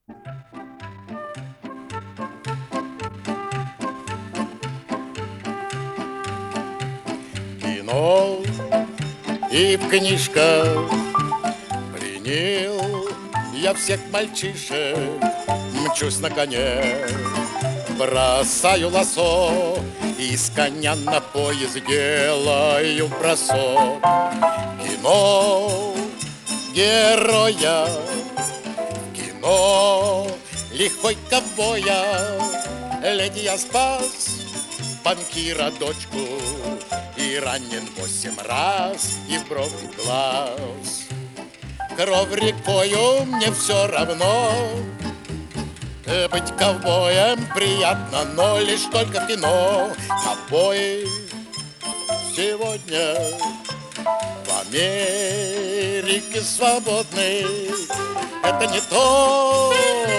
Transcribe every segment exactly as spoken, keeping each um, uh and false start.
Кино и в книжках принял я всех мальчишек, мчусь на коне, бросаю лосо и с коня на поезд делаю бросок. Кино героя, кино лихой ковбоя, леди я спас банкира дочку и ранен восемь раз и в бровь и в глаз. Кровь рекою мне все равно, быть ковбоем приятно, но лишь только в кино. Ковбои сегодня в Америке свободны. Это не то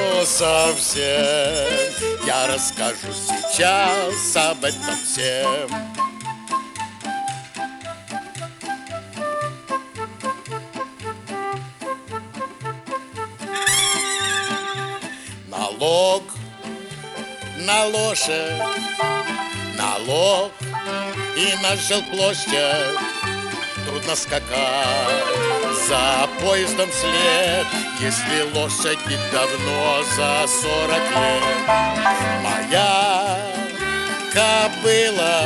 совсем. Я расскажу сейчас об этом всем. Налог на лошадь, налог и на жилплощадь. Трудно скакать за поездом вслед, если лошади давно за сорок лет. Моя кобыла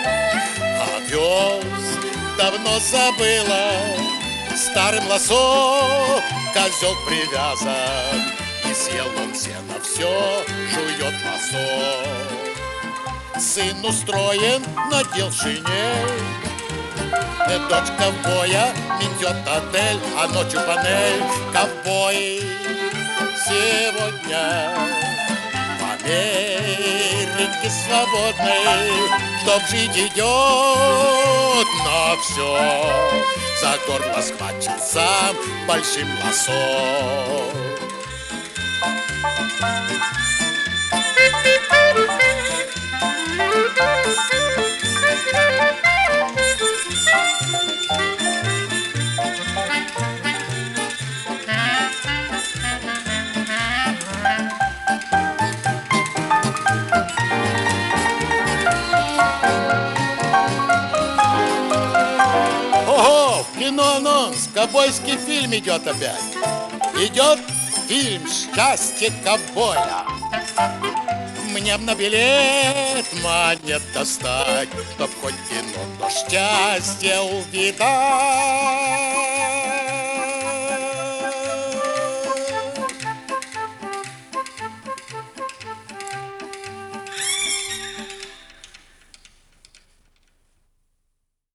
овес давно забыла, старым лосо козел привязан, и съел он сено, все жует лосо. Сын устроен, надел шинель, дочь ковбоя метет отель, а ночью панель. Ковбои сегодня в Америке свободной, чтоб жить идет на все, за горло схвачен сам большим лосо. Ого, в кино анонс, ковбойский фильм идет опять. Идет фильм «Счастье ковбоя». Мне б на билет монет достать, чтоб хоть кино, то счастье увидать.